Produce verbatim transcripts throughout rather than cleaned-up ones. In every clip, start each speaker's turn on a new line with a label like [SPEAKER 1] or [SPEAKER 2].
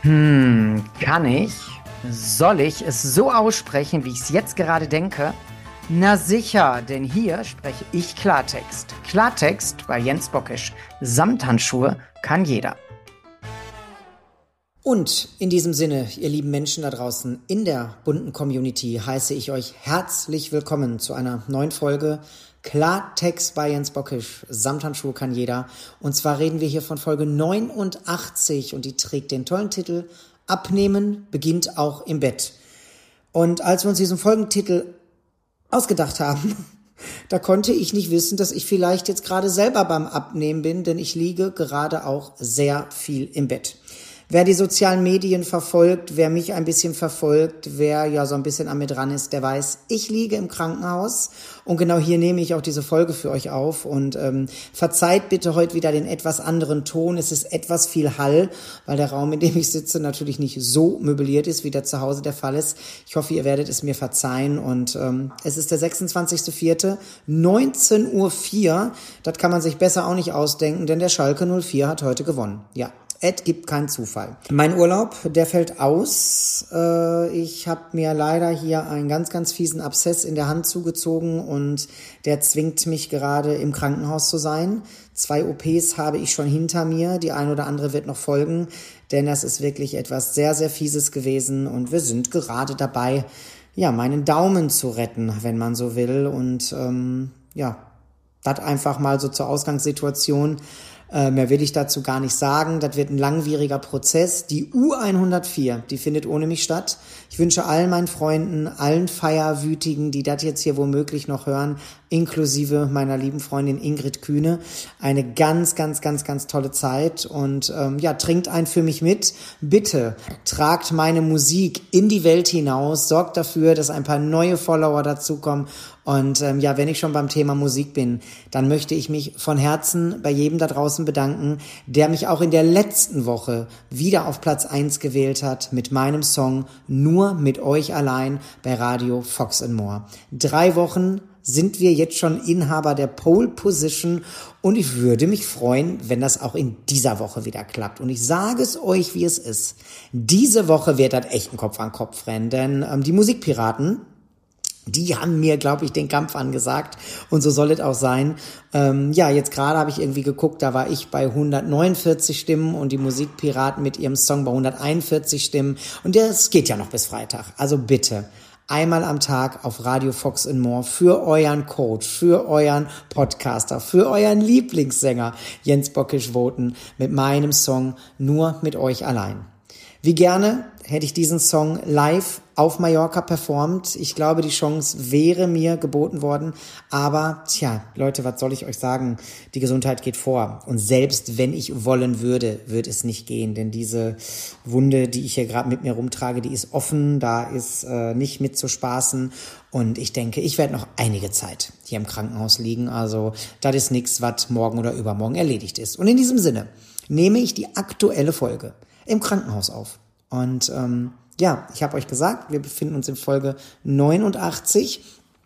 [SPEAKER 1] Hm, kann ich? Soll ich es so aussprechen, wie ich es jetzt gerade denke? Na sicher, denn hier spreche ich Klartext. Klartext bei Jens Bockisch. Samthandschuhe kann jeder.
[SPEAKER 2] Und in diesem Sinne, ihr lieben Menschen da draußen in der bunten Community, heiße ich euch herzlich willkommen zu einer neuen Folge Klartext bei Jens Bockisch. Samthandschuhe kann jeder. Und zwar reden wir hier von Folge neunundachtzig und die trägt den tollen Titel Abnehmen beginnt auch im Bett. Und als wir uns diesen Folgentitel ausgedacht haben, da konnte ich nicht wissen, dass ich vielleicht jetzt gerade selber beim Abnehmen bin, denn ich liege gerade auch sehr viel im Bett. Wer die sozialen Medien verfolgt, wer mich ein bisschen verfolgt, wer ja so ein bisschen an mir dran ist, der weiß, ich liege im Krankenhaus und genau hier nehme ich auch diese Folge für euch auf und ähm, verzeiht bitte heute wieder den etwas anderen Ton. Es ist etwas viel Hall, weil der Raum, in dem ich sitze, natürlich nicht so möbliert ist, wie der zu Hause der Fall ist. Ich hoffe, ihr werdet es mir verzeihen und ähm, es ist der sechsundzwanzigster vierte neunzehn Uhr vier. Das kann man sich besser auch nicht ausdenken, denn der Schalke null vier hat heute gewonnen. Ja. Es gibt keinen Zufall. Mein Urlaub, der fällt aus. Ich habe mir leider hier einen ganz, ganz fiesen Abszess in der Hand zugezogen und der zwingt mich gerade im Krankenhaus zu sein. Zwei O Ps habe ich schon hinter mir, die eine oder andere wird noch folgen, denn das ist wirklich etwas sehr, sehr Fieses gewesen und wir sind gerade dabei, ja, meinen Daumen zu retten, wenn man so will und ähm, ja, das einfach mal so zur Ausgangssituation. Äh, mehr will ich dazu gar nicht sagen. Das wird ein langwieriger Prozess. Die U hundertvier, die findet ohne mich statt. Ich wünsche allen meinen Freunden, allen Feierwütigen, die das jetzt hier womöglich noch hören, inklusive meiner lieben Freundin Ingrid Kühne, eine ganz, ganz, ganz, ganz tolle Zeit. Und ähm, ja, trinkt ein für mich mit. Bitte tragt meine Musik in die Welt hinaus. Sorgt dafür, dass ein paar neue Follower dazukommen. Und ähm, ja, wenn ich schon beim Thema Musik bin, dann möchte ich mich von Herzen bei jedem da draußen bedanken, der mich auch in der letzten Woche wieder auf Platz eins gewählt hat mit meinem Song Nur mit euch allein bei Radio Fox and More. Drei Wochen sind wir jetzt schon Inhaber der Pole Position und ich würde mich freuen, wenn das auch in dieser Woche wieder klappt. Und ich sage es euch, wie es ist. Diese Woche wird das echt ein Kopf an Kopf rennen, denn ähm, die Musikpiraten, die haben mir, glaube ich, den Kampf angesagt und so soll es auch sein. Ähm, ja, jetzt gerade habe ich irgendwie geguckt, da war ich bei hundertneunundvierzig Stimmen und die Musikpiraten mit ihrem Song bei hunderteinundvierzig Stimmen und das geht ja noch bis Freitag. Also bitte, einmal am Tag auf Radio Fox and More für euren Coach, für euren Podcaster, für euren Lieblingssänger Jens Bockisch voten mit meinem Song Nur mit euch allein. Wie gerne hätte ich diesen Song live auf Mallorca performt. Ich glaube, die Chance wäre mir geboten worden. Aber, tja, Leute, was soll ich euch sagen? Die Gesundheit geht vor. Und selbst wenn ich wollen würde, würde es nicht gehen. Denn diese Wunde, die ich hier gerade mit mir rumtrage, die ist offen. Da ist äh, nicht mit zu spaßen. Und ich denke, ich werde noch einige Zeit hier im Krankenhaus liegen. Also, das ist nichts, was morgen oder übermorgen erledigt ist. Und in diesem Sinne nehme ich die aktuelle Folge im Krankenhaus auf. Und ähm, ja, ich habe euch gesagt, wir befinden uns in Folge neunundachtzig.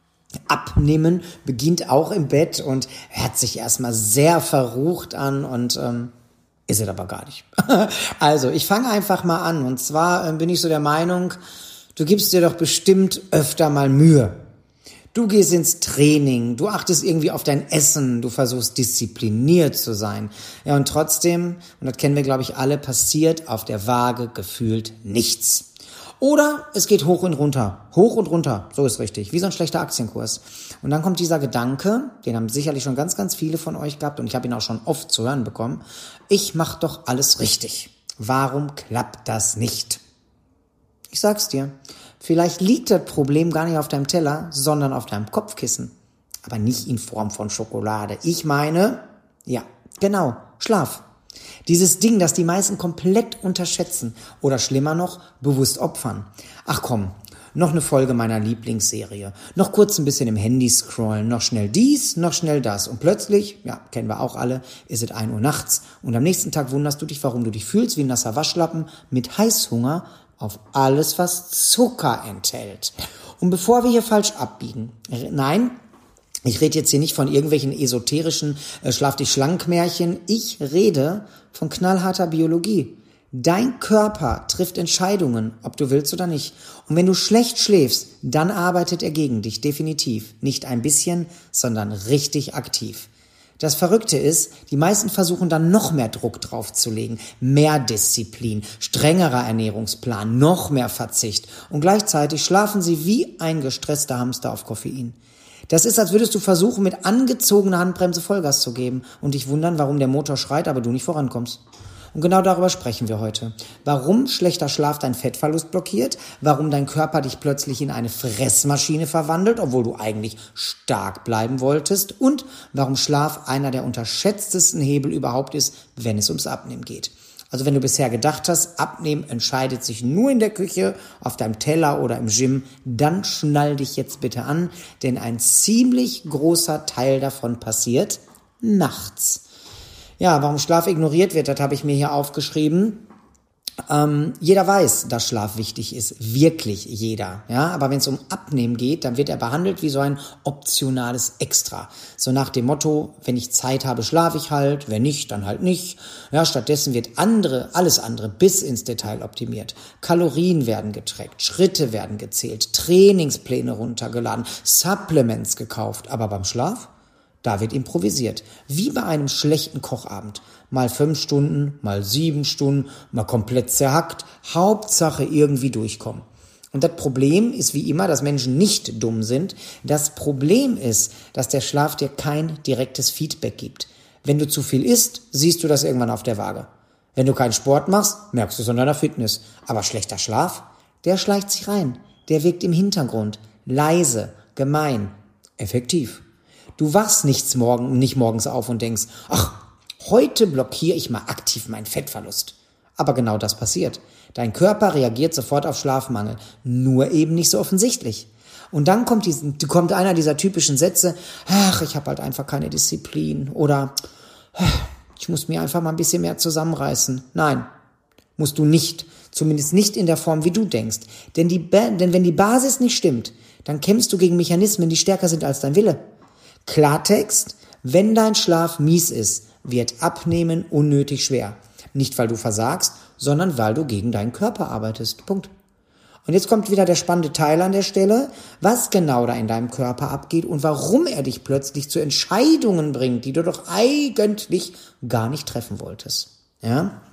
[SPEAKER 2] Abnehmen beginnt auch im Bett und hört sich erstmal sehr verrucht an und ähm, ist es aber gar nicht. Also, ich fange einfach mal an. Und zwar äh, bin ich so der Meinung, du gibst dir doch bestimmt öfter mal Mühe. Du gehst ins Training, du achtest irgendwie auf dein Essen, du versuchst diszipliniert zu sein. Ja, und trotzdem, und das kennen wir, glaube ich, alle, passiert auf der Waage gefühlt nichts. Oder es geht hoch und runter, hoch und runter, so ist richtig, wie so ein schlechter Aktienkurs. Und dann kommt dieser Gedanke, den haben sicherlich schon ganz, ganz viele von euch gehabt und ich habe ihn auch schon oft zu hören bekommen, ich mache doch alles richtig. Warum klappt das nicht? Ich sag's dir. Vielleicht liegt das Problem gar nicht auf deinem Teller, sondern auf deinem Kopfkissen. Aber nicht in Form von Schokolade. Ich meine, ja, genau, Schlaf. Dieses Ding, das die meisten komplett unterschätzen oder schlimmer noch, bewusst opfern. Ach komm, noch eine Folge meiner Lieblingsserie. Noch kurz ein bisschen im Handy scrollen, noch schnell dies, noch schnell das. Und plötzlich, ja, kennen wir auch alle, ist es ein Uhr nachts und am nächsten Tag wunderst du dich, warum du dich fühlst wie ein nasser Waschlappen mit Heißhunger auf alles, was Zucker enthält. Und bevor wir hier falsch abbiegen, nein, ich rede jetzt hier nicht von irgendwelchen esoterischen äh, Schlaf dich schlank Märchen, ich rede von knallharter Biologie. Dein Körper trifft Entscheidungen, ob du willst oder nicht. Und wenn du schlecht schläfst, dann arbeitet er gegen dich, definitiv. Nicht ein bisschen, sondern richtig aktiv. Das Verrückte ist, die meisten versuchen dann noch mehr Druck draufzulegen, mehr Disziplin, strengerer Ernährungsplan, noch mehr Verzicht. Und gleichzeitig schlafen sie wie ein gestresster Hamster auf Koffein. Das ist, als würdest du versuchen, mit angezogener Handbremse Vollgas zu geben und dich wundern, warum der Motor schreit, aber du nicht vorankommst. Und genau darüber sprechen wir heute. Warum schlechter Schlaf deinen Fettverlust blockiert, warum dein Körper dich plötzlich in eine Fressmaschine verwandelt, obwohl du eigentlich stark bleiben wolltest, und warum Schlaf einer der unterschätztesten Hebel überhaupt ist, wenn es ums Abnehmen geht. Also wenn du bisher gedacht hast, Abnehmen entscheidet sich nur in der Küche, auf deinem Teller oder im Gym, dann schnall dich jetzt bitte an, denn ein ziemlich großer Teil davon passiert nachts. Ja, warum Schlaf ignoriert wird, das habe ich mir hier aufgeschrieben. Ähm, jeder weiß, dass Schlaf wichtig ist, wirklich jeder. Ja, aber wenn es um Abnehmen geht, dann wird er behandelt wie so ein optionales Extra. So nach dem Motto, wenn ich Zeit habe, schlafe ich halt, wenn nicht, dann halt nicht. Ja, stattdessen wird andere, alles andere bis ins Detail optimiert. Kalorien werden getrackt, Schritte werden gezählt, Trainingspläne runtergeladen, Supplements gekauft. Aber beim Schlaf? Da wird improvisiert, wie bei einem schlechten Kochabend. Mal fünf Stunden, mal sieben Stunden, mal komplett zerhackt. Hauptsache irgendwie durchkommen. Und das Problem ist wie immer, dass Menschen nicht dumm sind. Das Problem ist, dass der Schlaf dir kein direktes Feedback gibt. Wenn du zu viel isst, siehst du das irgendwann auf der Waage. Wenn du keinen Sport machst, merkst du es an deiner Fitness. Aber schlechter Schlaf, der schleicht sich rein. Der wirkt im Hintergrund. Leise, gemein, effektiv. Du wachst nichts morgen, nicht morgens auf und denkst, ach, heute blockiere ich mal aktiv meinen Fettverlust. Aber genau das passiert. Dein Körper reagiert sofort auf Schlafmangel, nur eben nicht so offensichtlich. Und dann kommt, diesen, kommt einer dieser typischen Sätze, ach, ich habe halt einfach keine Disziplin oder ich muss mir einfach mal ein bisschen mehr zusammenreißen. Nein, musst du nicht. Zumindest nicht in der Form, wie du denkst. Denn, die ba- denn wenn die Basis nicht stimmt, dann kämpfst du gegen Mechanismen, die stärker sind als dein Wille. Klartext, wenn dein Schlaf mies ist, wird Abnehmen unnötig schwer. Nicht, weil du versagst, sondern weil du gegen deinen Körper arbeitest. Punkt. Und jetzt kommt wieder der spannende Teil an der Stelle, was genau da in deinem Körper abgeht und warum er dich plötzlich zu Entscheidungen bringt, die du doch eigentlich gar nicht treffen wolltest. Ja?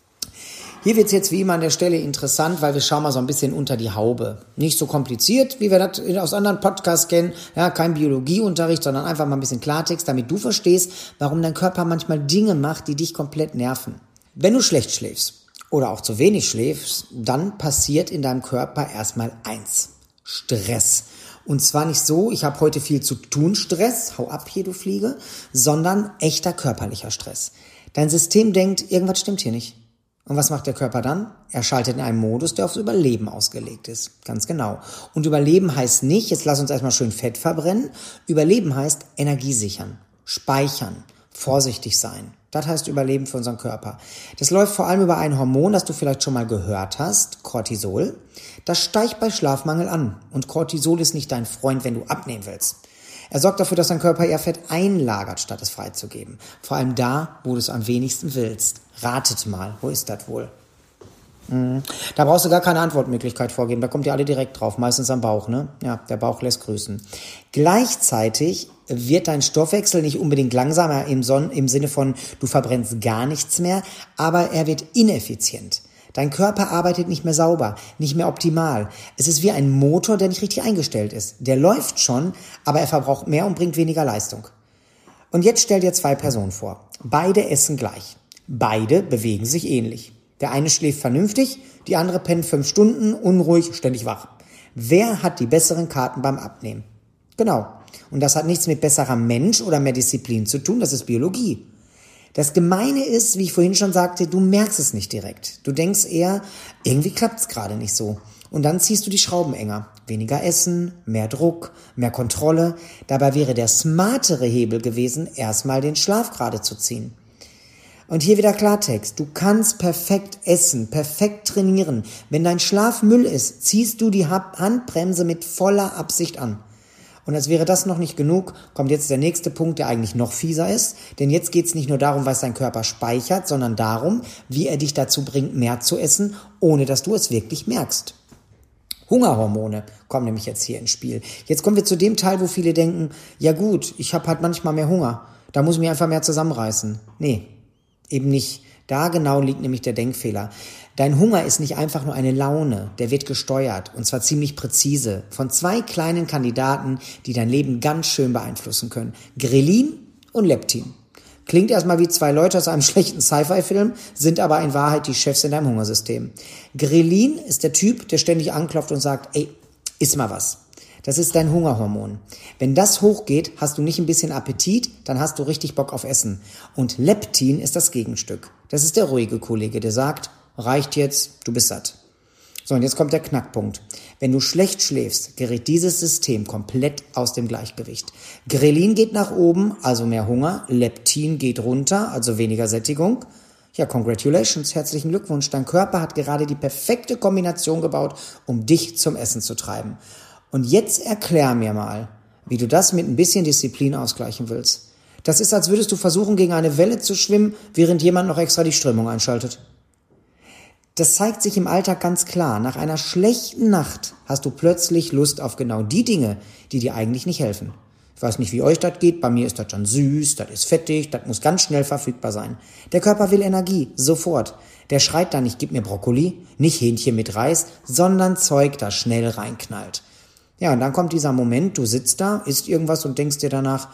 [SPEAKER 2] Hier wird's jetzt wie immer an der Stelle interessant, weil wir schauen mal so ein bisschen unter die Haube. Nicht so kompliziert, wie wir das aus anderen Podcasts kennen. Ja, kein Biologieunterricht, sondern einfach mal ein bisschen Klartext, damit du verstehst, warum dein Körper manchmal Dinge macht, die dich komplett nerven. Wenn du schlecht schläfst oder auch zu wenig schläfst, dann passiert in deinem Körper erstmal eins. Stress. Und zwar nicht so, ich habe heute viel zu tun, Stress, hau ab hier, du Fliege, sondern echter körperlicher Stress. Dein System denkt, irgendwas stimmt hier nicht. Und was macht der Körper dann? Er schaltet in einen Modus, der aufs Überleben ausgelegt ist. Ganz genau. Und Überleben heißt nicht, jetzt lass uns erstmal schön Fett verbrennen. Überleben heißt Energie sichern, speichern, vorsichtig sein. Das heißt Überleben für unseren Körper. Das läuft vor allem über ein Hormon, das du vielleicht schon mal gehört hast, Cortisol. Das steigt bei Schlafmangel an. Und Cortisol ist nicht dein Freund, wenn du abnehmen willst. Er sorgt dafür, dass dein Körper eher Fett einlagert, statt es freizugeben. Vor allem da, wo du es am wenigsten willst. Ratet mal, wo ist das wohl? Mhm. Da brauchst du gar keine Antwortmöglichkeit vorgeben, da kommt ihr alle direkt drauf, meistens am Bauch, ne? Ja, der Bauch lässt grüßen. Gleichzeitig wird dein Stoffwechsel nicht unbedingt langsamer im, Son- im Sinne von, du verbrennst gar nichts mehr, aber er wird ineffizient. Dein Körper arbeitet nicht mehr sauber, nicht mehr optimal. Es ist wie ein Motor, der nicht richtig eingestellt ist. Der läuft schon, aber er verbraucht mehr und bringt weniger Leistung. Und jetzt stell dir zwei Personen vor. Beide essen gleich. Beide bewegen sich ähnlich. Der eine schläft vernünftig, die andere pennt fünf Stunden, unruhig, ständig wach. Wer hat die besseren Karten beim Abnehmen? Genau. Und das hat nichts mit besserer Mensch oder mehr Disziplin zu tun, das ist Biologie. Das Gemeine ist, wie ich vorhin schon sagte, du merkst es nicht direkt. Du denkst eher, irgendwie klappt es gerade nicht so. Und dann ziehst du die Schrauben enger. Weniger Essen, mehr Druck, mehr Kontrolle. Dabei wäre der smartere Hebel gewesen, erstmal den Schlaf gerade zu ziehen. Und hier wieder Klartext. Du kannst perfekt essen, perfekt trainieren. Wenn dein Schlaf Müll ist, ziehst du die Handbremse mit voller Absicht an. Und als wäre das noch nicht genug, kommt jetzt der nächste Punkt, der eigentlich noch fieser ist. Denn jetzt geht es nicht nur darum, was dein Körper speichert, sondern darum, wie er dich dazu bringt, mehr zu essen, ohne dass du es wirklich merkst. Hungerhormone kommen nämlich jetzt hier ins Spiel. Jetzt kommen wir zu dem Teil, wo viele denken, ja gut, ich habe halt manchmal mehr Hunger, da muss ich mich einfach mehr zusammenreißen. Nee, eben nicht. Da genau liegt nämlich der Denkfehler. Dein Hunger ist nicht einfach nur eine Laune, der wird gesteuert und zwar ziemlich präzise von zwei kleinen Kandidaten, die dein Leben ganz schön beeinflussen können. Grelin und Leptin. Klingt erstmal wie zwei Leute aus einem schlechten Sci-Fi-Film, sind aber in Wahrheit die Chefs in deinem Hungersystem. Grelin ist der Typ, der ständig anklopft und sagt, ey, iss mal was. Das ist dein Hungerhormon. Wenn das hochgeht, hast du nicht ein bisschen Appetit, dann hast du richtig Bock auf Essen. Und Leptin ist das Gegenstück. Das ist der ruhige Kollege, der sagt, reicht jetzt, du bist satt. So, und jetzt kommt der Knackpunkt. Wenn du schlecht schläfst, gerät dieses System komplett aus dem Gleichgewicht. Grelin geht nach oben, also mehr Hunger. Leptin geht runter, also weniger Sättigung. Ja, congratulations, herzlichen Glückwunsch. Dein Körper hat gerade die perfekte Kombination gebaut, um dich zum Essen zu treiben. Und jetzt erklär mir mal, wie du das mit ein bisschen Disziplin ausgleichen willst. Das ist, als würdest du versuchen, gegen eine Welle zu schwimmen, während jemand noch extra die Strömung einschaltet. Das zeigt sich im Alltag ganz klar. Nach einer schlechten Nacht hast du plötzlich Lust auf genau die Dinge, die dir eigentlich nicht helfen. Ich weiß nicht, wie euch das geht. Bei mir ist das schon süß, das ist fettig, das muss ganz schnell verfügbar sein. Der Körper will Energie, sofort. Der schreit dann nicht, gib mir Brokkoli, nicht Hähnchen mit Reis, sondern Zeug, das schnell reinknallt. Ja, und dann kommt dieser Moment, du sitzt da, isst irgendwas und denkst dir danach,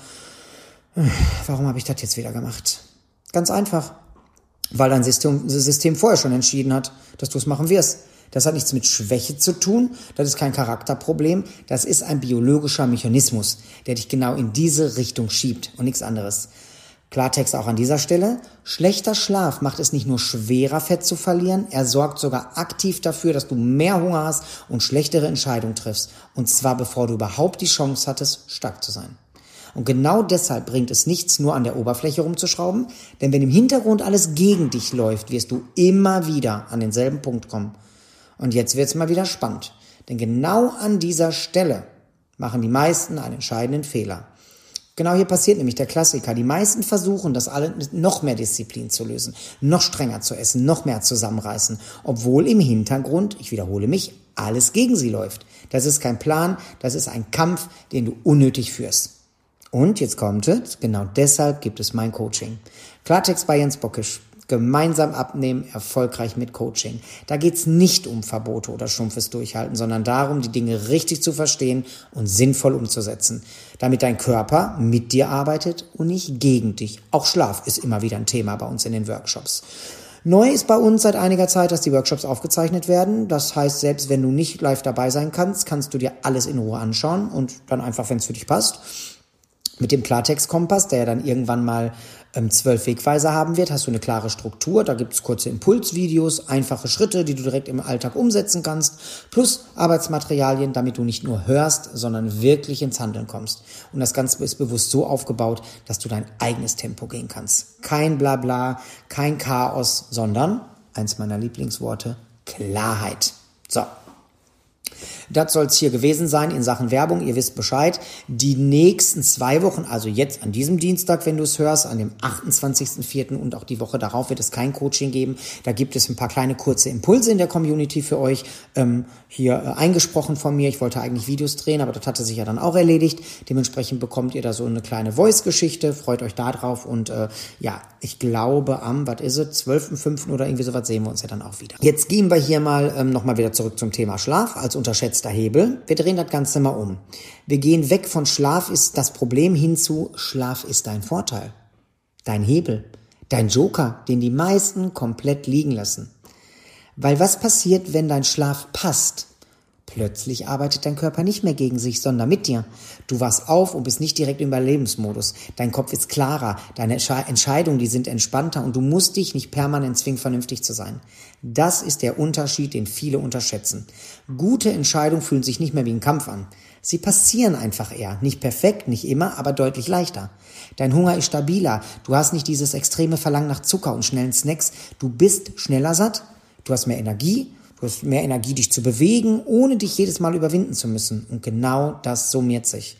[SPEAKER 2] warum habe ich das jetzt wieder gemacht? Ganz einfach. Weil dein System, System vorher schon entschieden hat, dass du es machen wirst. Das hat nichts mit Schwäche zu tun, das ist kein Charakterproblem, das ist ein biologischer Mechanismus, der dich genau in diese Richtung schiebt und nichts anderes. Klartext auch an dieser Stelle, schlechter Schlaf macht es nicht nur schwerer, Fett zu verlieren, er sorgt sogar aktiv dafür, dass du mehr Hunger hast und schlechtere Entscheidungen triffst. Und zwar bevor du überhaupt die Chance hattest, stark zu sein. Und genau deshalb bringt es nichts, nur an der Oberfläche rumzuschrauben, denn wenn im Hintergrund alles gegen dich läuft, wirst du immer wieder an denselben Punkt kommen. Und jetzt wird's mal wieder spannend, denn genau an dieser Stelle machen die meisten einen entscheidenden Fehler. Genau hier passiert nämlich der Klassiker. Die meisten versuchen, das alle mit noch mehr Disziplin zu lösen, noch strenger zu essen, noch mehr zusammenreißen, obwohl im Hintergrund, ich wiederhole mich, alles gegen sie läuft. Das ist kein Plan, das ist ein Kampf, den du unnötig führst. Und jetzt kommt es, genau deshalb gibt es mein Coaching. Klartext bei Jens Bockisch. Gemeinsam abnehmen, erfolgreich mit Coaching. Da geht's nicht um Verbote oder stumpfes Durchhalten, sondern darum, die Dinge richtig zu verstehen und sinnvoll umzusetzen, damit dein Körper mit dir arbeitet und nicht gegen dich. Auch Schlaf ist immer wieder ein Thema bei uns in den Workshops. Neu ist bei uns seit einiger Zeit, dass die Workshops aufgezeichnet werden. Das heißt, selbst wenn du nicht live dabei sein kannst, kannst du dir alles in Ruhe anschauen und dann einfach, wenn es für dich passt. Mit dem Klartext-Kompass, der ja dann irgendwann mal ähm, zwölf Wegweiser haben wird, hast du eine klare Struktur. Da gibt es kurze Impulsvideos, einfache Schritte, die du direkt im Alltag umsetzen kannst, plus Arbeitsmaterialien, damit du nicht nur hörst, sondern wirklich ins Handeln kommst. Und das Ganze ist bewusst so aufgebaut, dass du dein eigenes Tempo gehen kannst. Kein Blabla, kein Chaos, sondern, eins meiner Lieblingsworte, Klarheit. So. Das soll es hier gewesen sein in Sachen Werbung. Ihr wisst Bescheid. Die nächsten zwei Wochen, also jetzt an diesem Dienstag, wenn du es hörst, an dem achtundzwanzigsten vierten und auch die Woche darauf wird es kein Coaching geben. Da gibt es ein paar kleine kurze Impulse in der Community für euch. Ähm, hier äh, eingesprochen von mir. Ich wollte eigentlich Videos drehen, aber das hatte sich ja dann auch erledigt. Dementsprechend bekommt ihr da so eine kleine Voice-Geschichte. Freut euch da drauf. Und äh, ja, ich glaube am, was ist es, zwölften fünften oder irgendwie sowas sehen wir uns ja dann auch wieder. Jetzt gehen wir hier mal ähm, nochmal wieder zurück zum Thema Schlaf als unterschätzter Hebel. Wir drehen das Ganze mal um. Wir gehen weg von Schlaf ist das Problem hin zu Schlaf ist dein Vorteil. Dein Hebel. Dein Joker, den die meisten komplett liegen lassen. Weil was passiert, wenn dein Schlaf passt? Plötzlich arbeitet dein Körper nicht mehr gegen sich, sondern mit dir. Du wachst auf und bist nicht direkt im Überlebensmodus. Dein Kopf ist klarer, deine Entscheidungen, die sind entspannter und du musst dich nicht permanent zwingen, vernünftig zu sein. Das ist der Unterschied, den viele unterschätzen. Gute Entscheidungen fühlen sich nicht mehr wie ein Kampf an. Sie passieren einfach eher. Nicht perfekt, nicht immer, aber deutlich leichter. Dein Hunger ist stabiler. Du hast nicht dieses extreme Verlangen nach Zucker und schnellen Snacks. Du bist schneller satt, du hast mehr Energie. Du hast mehr Energie, dich zu bewegen, ohne dich jedes Mal überwinden zu müssen. Und genau das summiert sich.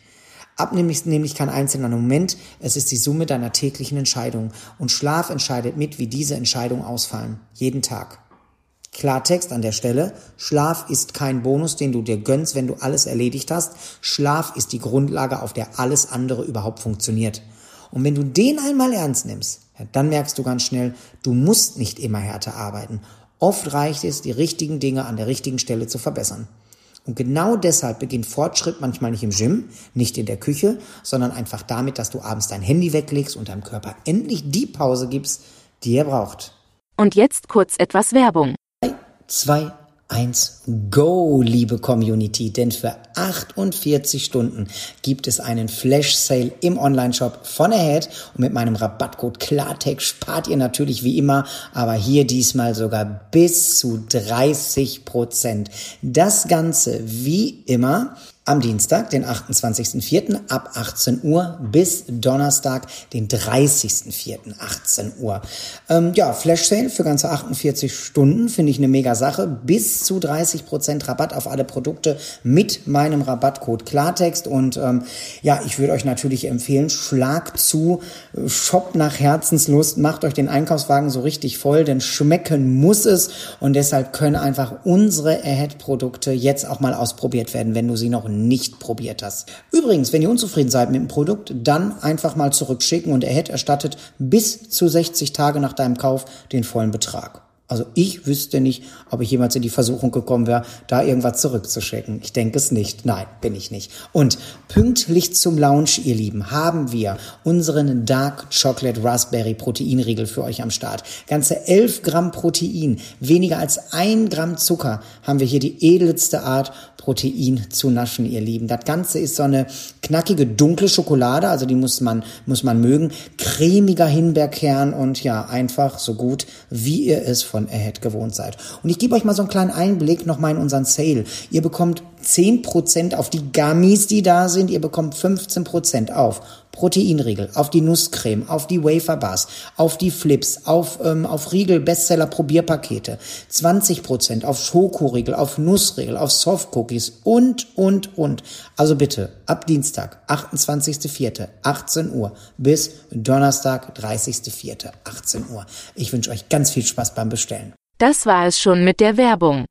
[SPEAKER 2] Abnehmen ist nämlich kein einzelner Moment, es ist die Summe deiner täglichen Entscheidungen. Und Schlaf entscheidet mit, wie diese Entscheidungen ausfallen. Jeden Tag. Klartext an der Stelle, Schlaf ist kein Bonus, den du dir gönnst, wenn du alles erledigt hast. Schlaf ist die Grundlage, auf der alles andere überhaupt funktioniert. Und wenn du den einmal ernst nimmst, ja, dann merkst du ganz schnell, du musst nicht immer härter arbeiten. Oft reicht es, die richtigen Dinge an der richtigen Stelle zu verbessern. Und genau deshalb beginnt Fortschritt manchmal nicht im Gym, nicht in der Küche, sondern einfach damit, dass du abends dein Handy weglegst und deinem Körper endlich die Pause gibst, die er braucht.
[SPEAKER 3] Und jetzt kurz etwas Werbung.
[SPEAKER 2] Zwei, eins, go, liebe Community, denn für achtundvierzig Stunden gibt es einen Flash-Sale im Online-Shop von Ahead und mit meinem Rabattcode Klartext spart ihr natürlich wie immer, aber hier diesmal sogar bis zu dreißig Prozent. Das Ganze wie immer am Dienstag, den achtundzwanzigsten vierten ab achtzehn Uhr bis Donnerstag, den dreißigsten vierten achtzehn Uhr. Ähm, ja, Flash Sale für ganze achtundvierzig Stunden, finde ich eine mega Sache. Bis zu dreißig Prozent Rabatt auf alle Produkte mit meinem Rabattcode Klartext. Und ähm, ja, ich würde euch natürlich empfehlen, schlag zu, shoppt nach Herzenslust, macht euch den Einkaufswagen so richtig voll, denn schmecken muss es. Und deshalb können einfach unsere Ahead-Produkte jetzt auch mal ausprobiert werden, wenn du sie noch nicht probiert hast. Übrigens, wenn ihr unzufrieden seid mit dem Produkt, dann einfach mal zurückschicken und Ahead erstattet bis zu sechzig Tage nach deinem Kauf den vollen Betrag. Also ich wüsste nicht, ob ich jemals in die Versuchung gekommen wäre, da irgendwas zurückzuschicken. Ich denke es nicht. Nein, bin ich nicht. Und pünktlich zum Launch, ihr Lieben, haben wir unseren Dark Chocolate Raspberry Proteinriegel für euch am Start. Ganze elf Gramm Protein, weniger als ein Gramm Zucker haben wir hier die edelste Art, Protein zu naschen, ihr Lieben. Das Ganze ist so eine knackige, dunkle Schokolade, also die muss man, muss man mögen. Cremiger Himbeerkern und ja, einfach so gut, wie ihr es von Ahead gewohnt seid. Und ich gebe euch mal so einen kleinen Einblick nochmal in unseren Sale. Ihr bekommt zehn Prozent auf die Gummies, die da sind. Ihr bekommt fünfzehn Prozent auf Proteinriegel, auf die Nusscreme, auf die Waferbars, auf die Flips, auf, ähm, auf Riegel, Bestseller, Probierpakete, zwanzig Prozent auf Schokoriegel, auf Nussriegel, auf Softcookies und, und, und. Also bitte, ab Dienstag, achtundzwanzigsten vierten achtzehn Uhr bis Donnerstag, dreißigsten vierten achtzehn Uhr. Ich wünsche euch ganz viel Spaß beim Bestellen.
[SPEAKER 3] Das war es schon mit der Werbung.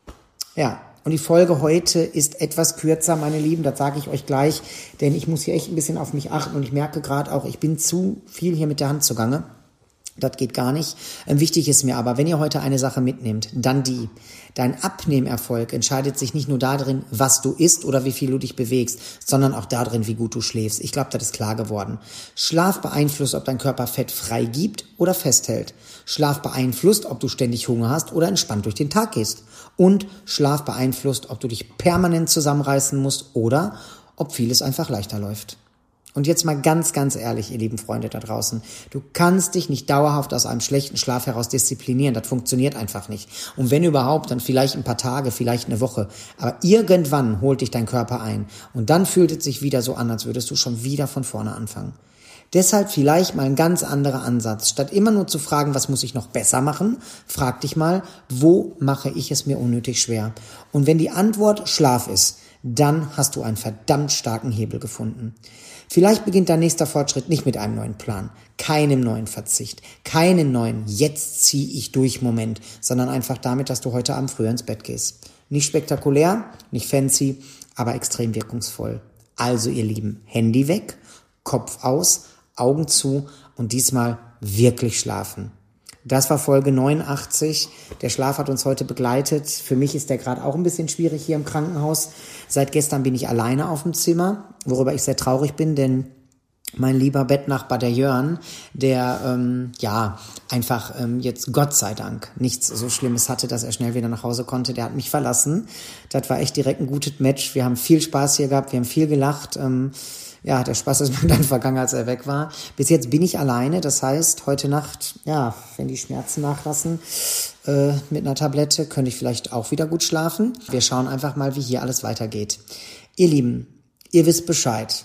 [SPEAKER 2] Ja. Und die Folge heute ist etwas kürzer, meine Lieben, das sage ich euch gleich, denn ich muss hier echt ein bisschen auf mich achten und ich merke gerade auch, ich bin zu viel hier mit der Hand zugange. Das geht gar nicht. Ähm, wichtig ist mir aber, wenn ihr heute eine Sache mitnehmt, dann die. Dein Abnehmerfolg entscheidet sich nicht nur darin, was du isst oder wie viel du dich bewegst, sondern auch darin, wie gut du schläfst. Ich glaube, das ist klar geworden. Schlaf beeinflusst, ob dein Körper Fett freigibt oder festhält. Schlaf beeinflusst, ob du ständig Hunger hast oder entspannt durch den Tag gehst. Und Schlaf beeinflusst, ob du dich permanent zusammenreißen musst oder ob vieles einfach leichter läuft. Und jetzt mal ganz, ganz ehrlich, ihr lieben Freunde da draußen, du kannst dich nicht dauerhaft aus einem schlechten Schlaf heraus disziplinieren, das funktioniert einfach nicht. Und wenn überhaupt, dann vielleicht ein paar Tage, vielleicht eine Woche, aber irgendwann holt dich dein Körper ein und dann fühlt es sich wieder so an, als würdest du schon wieder von vorne anfangen. Deshalb vielleicht mal ein ganz anderer Ansatz. Statt immer nur zu fragen, was muss ich noch besser machen, frag dich mal, wo mache ich es mir unnötig schwer? Und wenn die Antwort Schlaf ist, dann hast du einen verdammt starken Hebel gefunden. Vielleicht beginnt dein nächster Fortschritt nicht mit einem neuen Plan, keinem neuen Verzicht, keinen neuen jetzt zieh ich durch Moment, sondern einfach damit, dass du heute Abend früher ins Bett gehst. Nicht spektakulär, nicht fancy, aber extrem wirkungsvoll. Also ihr Lieben, Handy weg, Kopf aus, Augen zu und diesmal wirklich schlafen. Das war Folge neunundachtzig. Der Schlaf hat uns heute begleitet. Für mich ist der gerade auch ein bisschen schwierig hier im Krankenhaus. Seit gestern bin ich alleine auf dem Zimmer, worüber ich sehr traurig bin, denn mein lieber Bettnachbar, der Jörn, der ähm, ja einfach ähm, jetzt Gott sei Dank nichts so Schlimmes hatte, dass er schnell wieder nach Hause konnte, der hat mich verlassen. Das war echt direkt ein gutes Match. Wir haben viel Spaß hier gehabt, wir haben viel gelacht. Ähm, Ja, der Spaß ist mir dann vergangen, als er weg war. Bis jetzt bin ich alleine, das heißt, heute Nacht, ja, wenn die Schmerzen nachlassen, äh, mit einer Tablette könnte ich vielleicht auch wieder gut schlafen. Wir schauen einfach mal, wie hier alles weitergeht. Ihr Lieben, ihr wisst Bescheid.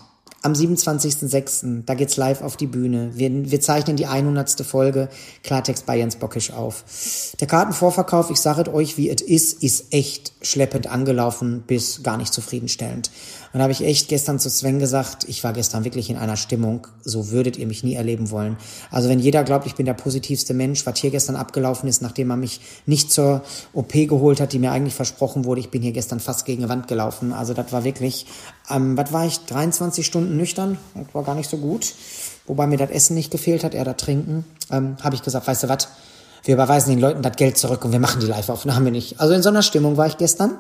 [SPEAKER 2] Am siebenundzwanzigsten sechsten da geht's live auf die Bühne. Wir, wir zeichnen die hundertste Folge Klartext bei Jens Bockisch auf. Der Kartenvorverkauf, ich sage es euch, wie es ist, ist echt schleppend angelaufen bis gar nicht zufriedenstellend. Und da habe ich echt gestern zu Sven gesagt, ich war gestern wirklich in einer Stimmung, so würdet ihr mich nie erleben wollen. Also wenn jeder glaubt, ich bin der positivste Mensch, was hier gestern abgelaufen ist, nachdem man mich nicht zur O P geholt hat, die mir eigentlich versprochen wurde, ich bin hier gestern fast gegen die Wand gelaufen. Also das war wirklich, ähm, was war ich, dreiundzwanzig Stunden nüchtern, das war gar nicht so gut. Wobei mir das Essen nicht gefehlt hat, eher das Trinken. Ähm, habe ich gesagt, weißt du was, wir überweisen den Leuten das Geld zurück und wir machen die Live-Aufnahme nicht. Also in so einer Stimmung war ich gestern.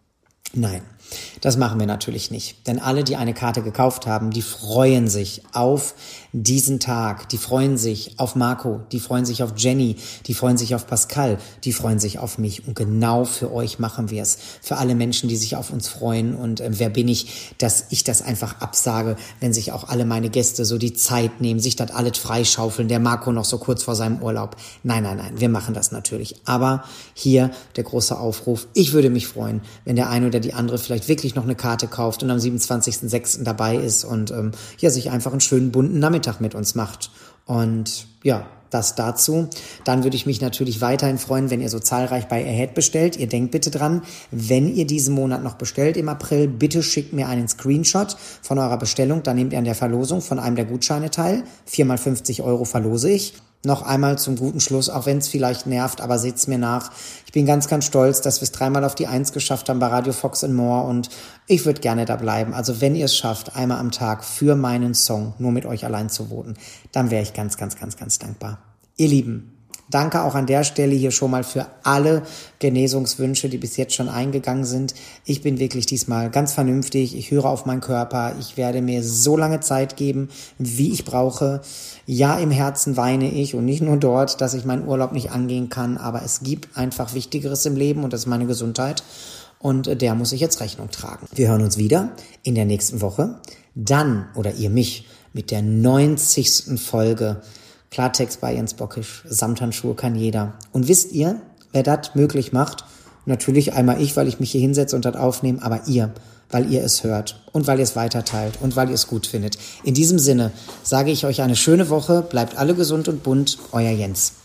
[SPEAKER 2] Nein, das machen wir natürlich nicht. Denn alle, die eine Karte gekauft haben, die freuen sich auf diesen Tag. Die freuen sich auf Marco, die freuen sich auf Jenny, die freuen sich auf Pascal, die freuen sich auf mich. Und genau für euch machen wir es. Für alle Menschen, die sich auf uns freuen. Und äh, wer bin ich, dass ich das einfach absage, wenn sich auch alle meine Gäste so die Zeit nehmen, sich das alles freischaufeln, der Marco noch so kurz vor seinem Urlaub. Nein, nein, nein, wir machen das natürlich. Aber hier der große Aufruf. Ich würde mich freuen, wenn der eine oder die andere vielleicht wirklich noch eine Karte kauft und am siebenundzwanzigsten sechsten dabei ist und ähm, ja sich einfach einen schönen bunten Nachmittag mit uns macht. Und ja, das dazu. Dann würde ich mich natürlich weiterhin freuen, wenn ihr so zahlreich bei Ahead bestellt. Ihr denkt bitte dran, wenn ihr diesen Monat noch bestellt im April, bitte schickt mir einen Screenshot von eurer Bestellung. Dann nehmt ihr an der Verlosung von einem der Gutscheine teil. Viermal fünfzig Euro verlose ich. Noch einmal zum guten Schluss, auch wenn es vielleicht nervt, aber seht's mir nach. Ich bin ganz, ganz stolz, dass wir es dreimal auf die Eins geschafft haben bei Radio Fox and More und ich würde gerne da bleiben. Also wenn ihr es schafft, einmal am Tag für meinen Song nur mit euch allein zu voten, dann wäre ich ganz, ganz, ganz, ganz dankbar. Ihr Lieben, danke auch an der Stelle hier schon mal für alle Genesungswünsche, die bis jetzt schon eingegangen sind. Ich bin wirklich diesmal ganz vernünftig. Ich höre auf meinen Körper. Ich werde mir so lange Zeit geben, wie ich brauche. Ja, im Herzen weine ich und nicht nur dort, dass ich meinen Urlaub nicht angehen kann, aber es gibt einfach Wichtigeres im Leben und das ist meine Gesundheit und der muss ich jetzt Rechnung tragen. Wir hören uns wieder in der nächsten Woche. Dann, oder ihr mich, mit der neunzigsten Folge Klartext bei Jens Bockisch. Samthandschuhe kann jeder. Und wisst ihr, wer das möglich macht? Natürlich einmal ich, weil ich mich hier hinsetze und das aufnehme, aber ihr, weil ihr es hört und weil ihr es weiterteilt und weil ihr es gut findet. In diesem Sinne sage ich euch eine schöne Woche, bleibt alle gesund und bunt, euer Jens.